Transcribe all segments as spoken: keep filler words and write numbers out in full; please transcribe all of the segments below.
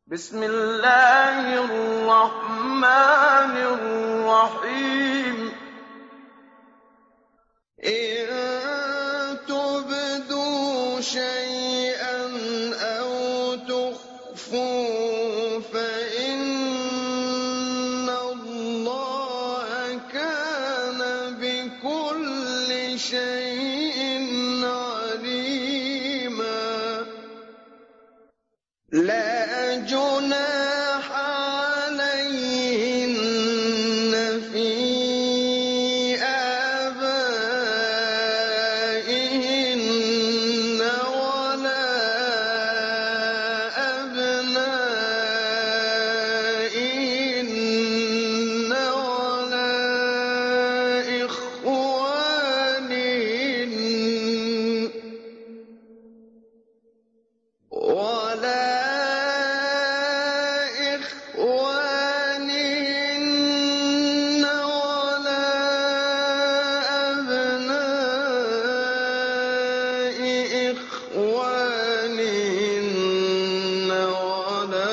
بسم الله الرحمن الرحيم إن تبدوا شيئا أو تخفوه فإن الله كان بكل شيء عليما لا جناح عليهن في آبائهن ولا أبنائهن ولا إخوانهن ولا إخوانهن ولا أبناء إخوانهن ولا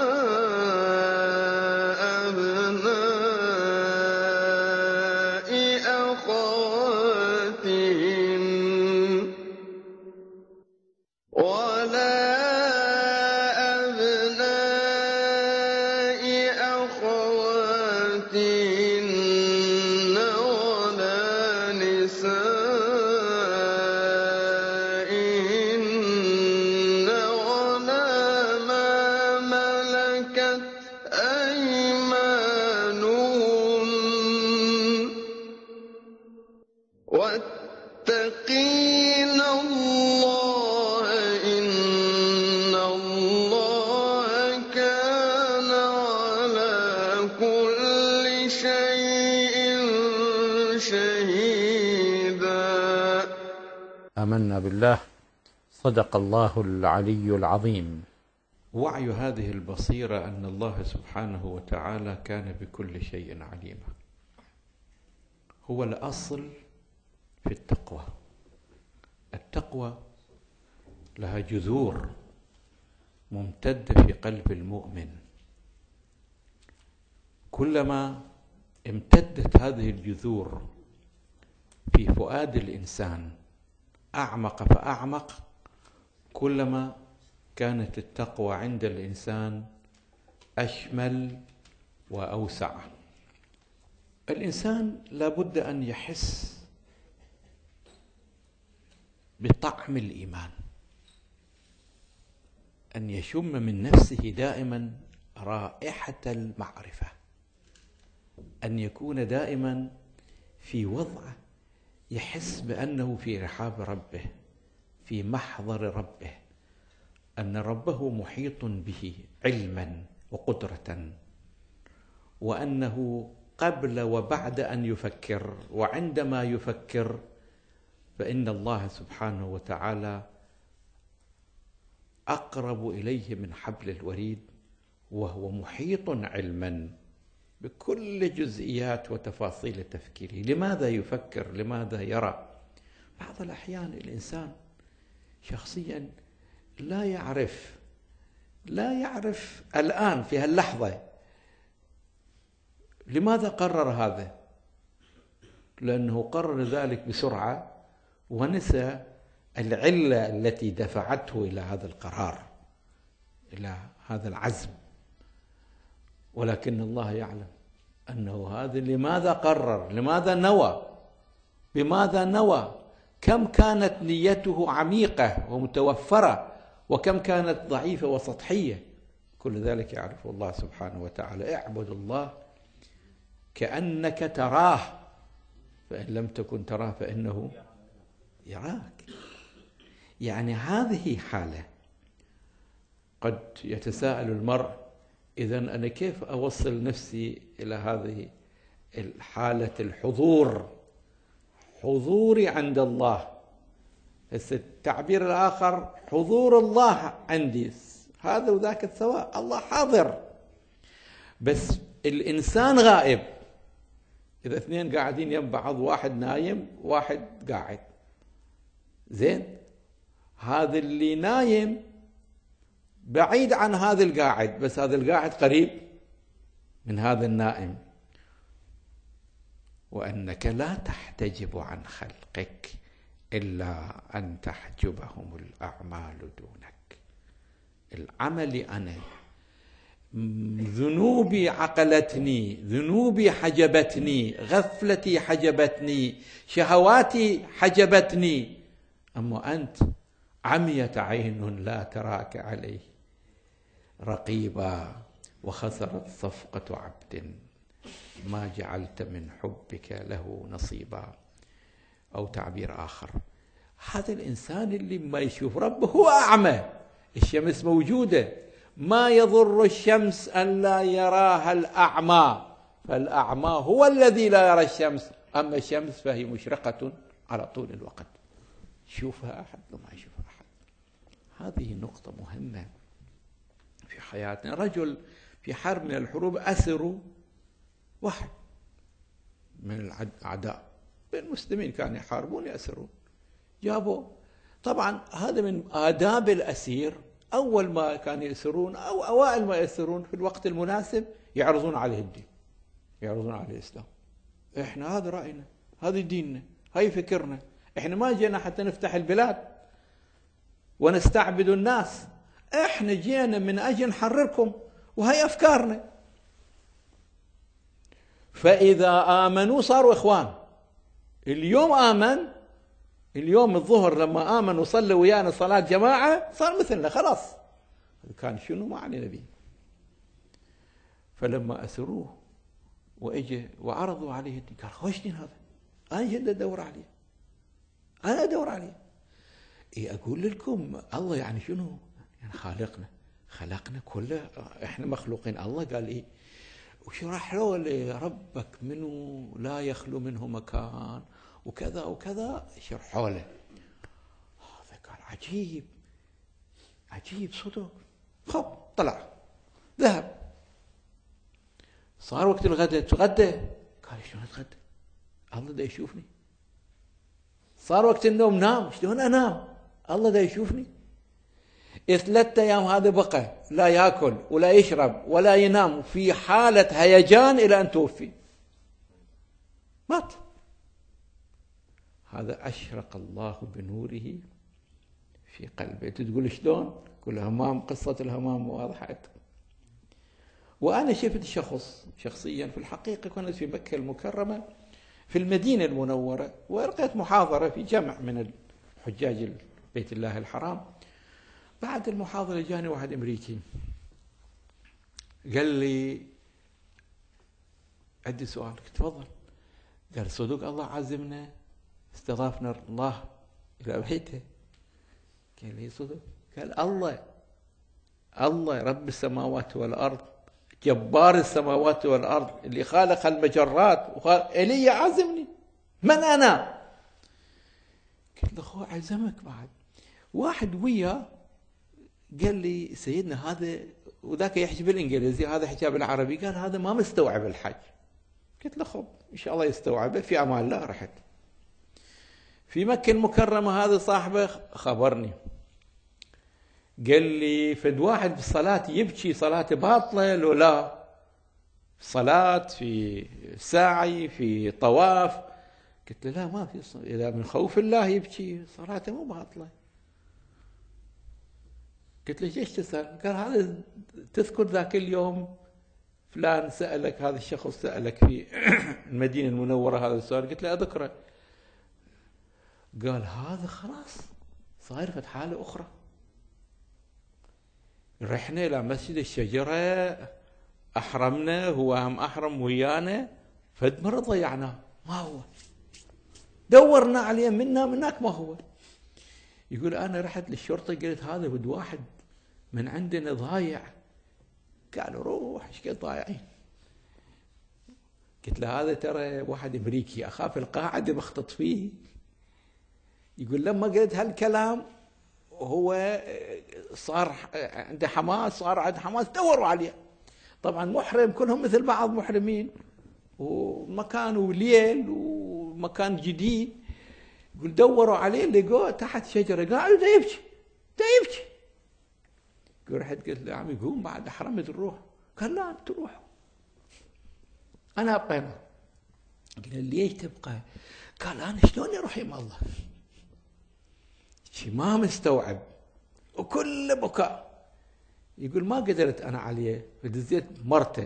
أبناء أخواتهن ولا أبناء أخواتهن ولا نسائهن ولا ما ملكت أيمانهن واتقين الله إن الله كان على كل شيء شهيدا. آمنا بالله. صدق الله العلي العظيم. وعي هذه البصيرة أن الله سبحانه وتعالى كان بكل شيء عليما هو الأصل في التقوى. التقوى لها جذور ممتدة في قلب المؤمن، كلما امتدت هذه الجذور في فؤاد الإنسان أعمق فأعمق، كلما كانت التقوى عند الإنسان أشمل وأوسع. الإنسان لابد أن يحس بطعم الإيمان، أن يشم من نفسه دائما رائحة المعرفة، أن يكون دائما في وضع يحس بأنه في رحاب ربه، في محضر ربه، أن ربه محيط به علما وقدرة، وأنه قبل وبعد أن يفكر وعندما يفكر فإن الله سبحانه وتعالى أقرب إليه من حبل الوريد، وهو محيط علما بكل جزئيات وتفاصيل تفكيره. لماذا يفكر؟ لماذا يرى؟ بعض الأحيان الإنسان شخصيا لا يعرف لا يعرف الآن في هاللحظة لماذا قرر هذا، لأنه قرر ذلك بسرعة ونسى العلة التي دفعته إلى هذا القرار، إلى هذا العزم. ولكن الله يعلم أنه هذا لماذا قرر، لماذا نوى، بماذا نوى، كم كانت نيته عميقة ومتوفرة وكم كانت ضعيفة وسطحية. كل ذلك يعرفه الله سبحانه وتعالى. اعبد الله كأنك تراه، فإن لم تكن تراه فإنه يراك. يعني هذه حالة قد يتساءل المرء، إذن أنا كيف أوصل نفسي إلى هذه الحالة الحضور، حضوري عند الله. التعبير الآخر حضور الله عندي، هذا وذاك السواء، الله حاضر بس الإنسان غائب. إذا اثنين قاعدين يم بعض، واحد نايم واحد قاعد، زين، هذا اللي نايم بعيد عن هذا القاعد، بس هذا القاعد قريب من هذا النائم. وأنك لا تحتجب عن خلقك إلا أن تحجبهم الأعمال دونك. العمل أنا، ذنوبي عقلتني، ذنوبي حجبتني، غفلتي حجبتني، شهواتي حجبتني، أما أنت عميت عين لا تراك عليه رقيبا، وخسرت صفقة عبد ما جعلت من حبك له نصيبا. أو تعبير آخر، هذا الإنسان اللي ما يشوف ربه هو أعمى، الشمس موجودة، ما يضر الشمس أن لا يراها الأعمى، فالأعمى هو الذي لا يرى الشمس، أما الشمس فهي مشرقة على طول الوقت، يشوفها أحد وما يشوفها أحد. هذه نقطة مهمة في حياتنا. رجل في حرب من الحروب أسروا واحد من الأعداء، المسلمين كانوا يحاربون يأسرون، جابوا. طبعا هذا من آداب الأسير، أول ما كانوا يأسرون أو أوائل ما يأسرون في الوقت المناسب يعرضون عليه الدين، يعرضون عليه الإسلام. إحنا هذا رأينا، هذا ديننا، هاي فكرنا، إحنا ما جينا حتى نفتح البلاد ونستعبد الناس، إحنا جينا من أجل نحرركم، وهي أفكارنا. فإذا آمنوا صاروا إخوان. اليوم آمن، اليوم الظهر لما آمن وصلوا ويانا صلاة جماعة صار مثلنا خلاص. كان شنو ما علينا به. فلما أسروه وإجي وعرضوا عليه الدين، قال خوش دين هذا، أنا جد أدور عليه، أنا أدور عليه. إيه أقول لكم الله يعني شنو؟ يعني خالقنا، خلقنا كله، إحنا مخلوقين. الله قال إيه؟ وشرح له ربك منه لا يخلو منه مكان وكذا وكذا، شرحوا له. هذا قال عجيب عجيب صدق. خب طلع ذهب، صار وقت الغداء، تغدى، قال شلون اتغدى؟ الله دا يشوفني. صار وقت النوم، نام، شلون انام؟ الله دا يشوفني. ثلاثة أيام هذا بقى لا يأكل ولا يشرب ولا ينام، في حالة هيجان إلى أن توفي، مات. هذا أشرق الله بنوره في قلبه. تقول شلون؟ كل همام، قصة الهمام واضحة. وأنا شفت شخص شخصيا في الحقيقة، كنت في مكة المكرمة في المدينة المنورة، وألقيت محاضرة في جمع من الحجاج بيت الله الحرام. بعد المحاضرة جاني واحد أمريكي قال لي عندي سؤال. قلت تفضل. قال صدق الله عزمنا، استضافنا الله إلى بيته؟ قال لي صدق. قال الله الله رب السماوات والأرض، جبار السماوات والأرض، اللي خالق المجرات وخالق إلي عزمني، من أنا؟ قلت له أخوه عزمك. بعد واحد وياه قال لي سيدنا هذا، وذاك يحكي بالإنجليزي هذا حكى بالعربي، قال هذا ما مستوعب الحج. قلت له خب إن شاء الله يستوعبه، في أمان الله. رحت في مكة المكرمة، هذا صاحبه خبرني قال لي فد واحد بالصلاة يبكي، صلاة باطلة لو لا؟ صلاة في ساعي في طواف. قلت له لا ما في صلاة. إذا من خوف الله يبكي صلاته مو باطلة. قلت له ليش تسأل؟ قال هذا تذكر ذاك اليوم فلان سألك، هذا الشخص سألك في المدينة المنورة هذا السؤال؟ قلت له أذكره. قال هذا خلاص صاير في حالة أخرى. رحنا إلى مسجد الشجرة، أحرمنا، هو هم أحرم ويانا، فد مرة ضيعناه، ما هو. دورنا عليه منا منك ما هو. يقول أنا رحت للشرطة قلت هذا بد واحد من عندنا ضايع. قالوا روح ايش قد ضايعين. قلت له هذا ترى واحد أمريكي، أخاف القاعدة بخطط فيه. يقول لما قلت هالكلام هو صار عنده حماس، صار عنده حماس، دوروا عليه. طبعا محرم كلهم مثل بعض محرمين، ومكان وليل ومكان جديد. يقول دوروا عليه لقوه تحت شجرة قاعد دا يبكي دا يبكي. رحت قلت له عمي قوم بعد حرمت الروح. قال لا أنت روح أنا أبقى هنا. قلت له ليش تبقى؟ قال أنا شلون أروح يم الله؟ شي ما مستوعب وكل بكاء. يقول ما قدرت أنا عليه فدزيت مرته.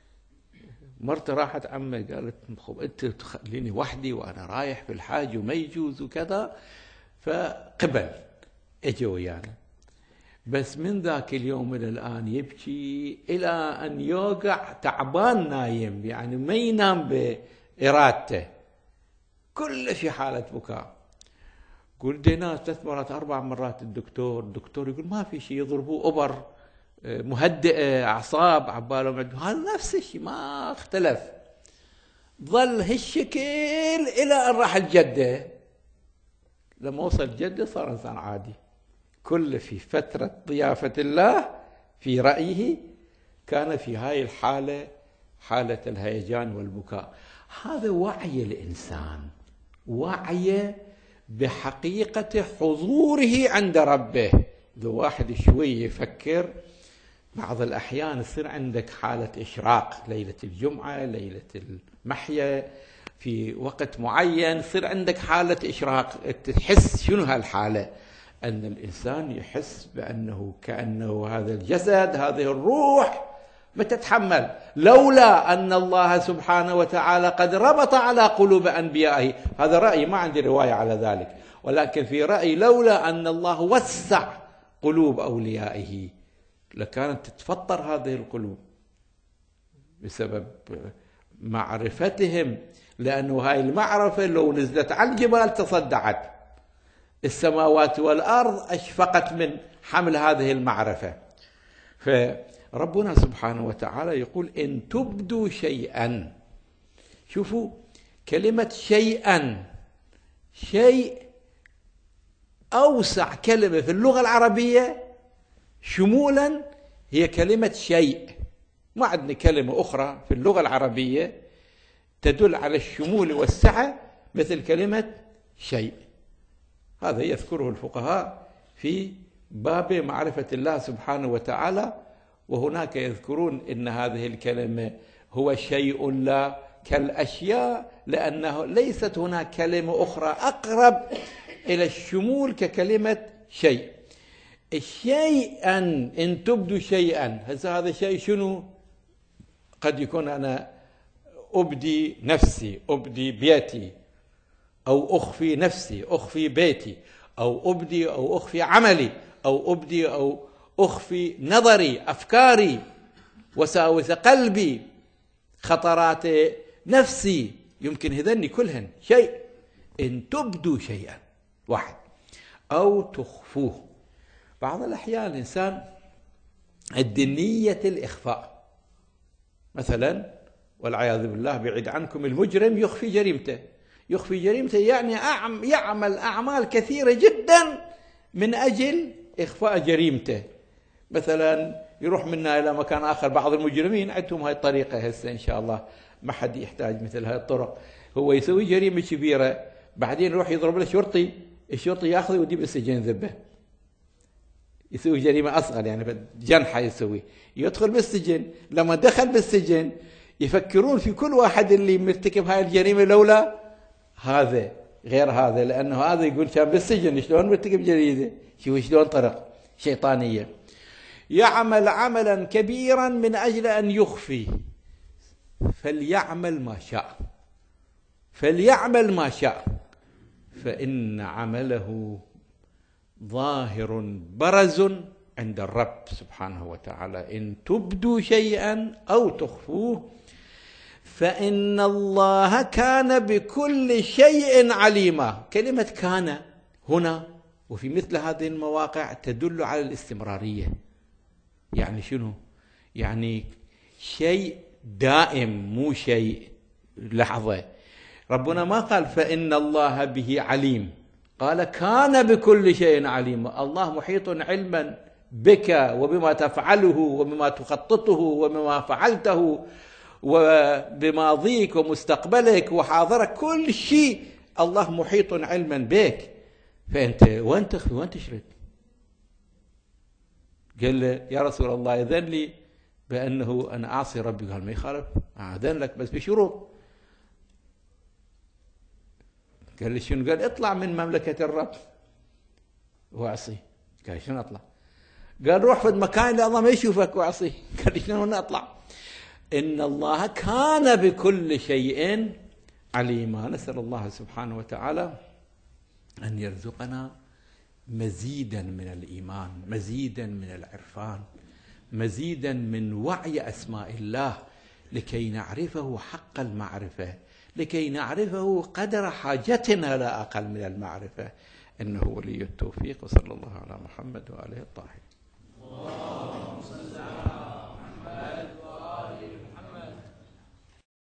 مرته راحت عمه قالت خب أنت تخليني وحدي وأنا رايح في الحاج وما يجوز وكذا. فقبل اجوا ويانا يعني. بس من ذاك اليوم إلى الآن يبكي إلى أن يوقع تعبان نايم يعني ما ينام بإرادته كله في حالة بكاء. قلت ناس ثلاث مرات أربع مرات الدكتور الدكتور يقول ما في شيء يضربوه أبر مهدئة أعصاب عبالهم هذا نفس الشيء ما اختلف. ظل هالشكل إلى أن راح الجدة. لما وصل جدة صار إنسان عادي. كل في فترة ضيافة الله في رأيه كان في هاي الحالة حالة الهيجان والبكاء. هذا وعي الإنسان وعي بحقيقة حضوره عند ربه. إذا واحد شوي يفكر بعض الأحيان يصير عندك حالة إشراق ليلة الجمعة ليلة المحيا في وقت معين يصير عندك حالة إشراق. تحس شنو هالحالة؟ أن الإنسان يحس بأنه كأنه هذا الجسد هذه الروح ما تتحمل. لولا أن الله سبحانه وتعالى قد ربط على قلوب أنبيائه. هذا رأيي ما عندي رواية على ذلك ولكن في رأيي لولا أن الله وسع قلوب أوليائه لكانت تتفطر هذه القلوب بسبب معرفتهم. لأنه هاي المعرفة لو نزلت على الجبال تصدعت. السماوات والأرض أشفقت من حمل هذه المعرفة. فربنا سبحانه وتعالى يقول إن تبدوا شيئا. شوفوا كلمة شيئا شيء أوسع كلمة في اللغة العربية شمولا هي كلمة شيء. ما عندنا كلمة أخرى في اللغة العربية تدل على الشمول والسعة مثل كلمة شيء. هذا يذكره الفقهاء في باب معرفة الله سبحانه وتعالى. وهناك يذكرون إن هذه الكلمة هو شيء لا كالأشياء لأنه ليست هناك كلمة أخرى أقرب إلى الشمول ككلمة شيء. شيئا إن تبدو شيئا هذا شيء شنو؟ قد يكون أنا أبدي نفسي أبدي بيتي أو أخفي نفسي أخفي بيتي أو أبدي أو أخفي عملي أو أبدي أو أخفي نظري أفكاري وساوس قلبي خطرات نفسي. يمكن هذني كلهن شيء. إن تبدوا شيئا واحد أو تخفوه. بعض الأحيان الإنسان الدنية الإخفاء مثلا والعياذ بالله بعيد عنكم المجرم يخفي جريمته. يخفي جريمته يعني يعمل أعمال كثيرة جدا من أجل إخفاء جريمته. مثلا يروح منا إلى مكان آخر. بعض المجرمين عندهم هاي الطريقة هسه إن شاء الله ما حد يحتاج مثل هاي الطرق. هو يسوي جريمة كبيرة بعدين يروح يضرب له شرطي الشرطي ياخذه ويوديه بالسجن ذبه. يسوي جريمة أصغر يعني جنحة يسوي يدخل بالسجن. لما دخل بالسجن يفكرون في كل واحد اللي مرتكب هاي الجريمة لولا هذا غير هذا لأنه هذا يقول كان بالسجن شلون مرتكب جريمة. شوف شلون طرق شيطانية. يعمل عملا كبيرا من أجل أن يخفي. فليعمل ما شاء فليعمل ما شاء فإن عمله ظاهر برز عند الرب سبحانه وتعالى. إن تبدوا شيئا أو تخفوه فإن الله كان بكل شيء عليما. كلمة كان هنا وفي مثل هذه المواقع تدل على الاستمرارية. يعني شنو؟ يعني شيء دائم مو شيء لحظة. ربنا ما قال فإن الله به عليم قال كان بكل شيء عليما. الله محيط علما بك وبما تفعله وبما تخططه وبما فعلته وبماضيك ومستقبلك وحاضرك كل شيء الله محيط علما بك. فأنت وين تخفي وين تشرك؟ قال له يا رسول الله إذن لي بأنه أنا أعصي ربي. قال ما يخالف، أذن لك بس بشروط. قال لي شنو؟ قال اطلع من مملكة الرب واعصي. قال شنو اطلع؟ قال روح في المكان اللي الله ما يشوفك واعصي. قال لي شنو اطلع؟ إن الله كان بكل شيء عليما. نسأل الله سبحانه وتعالى أن يرزقنا مزيدا من الإيمان، مزيدا من العرفان، مزيدا من وعي أسماء الله، لكي نعرفه حق المعرفة، لكي نعرفه قدر حاجتنا لا أقل من المعرفة. إنه ولي التوفيق. وصلى الله على محمد وآله الطاهرين.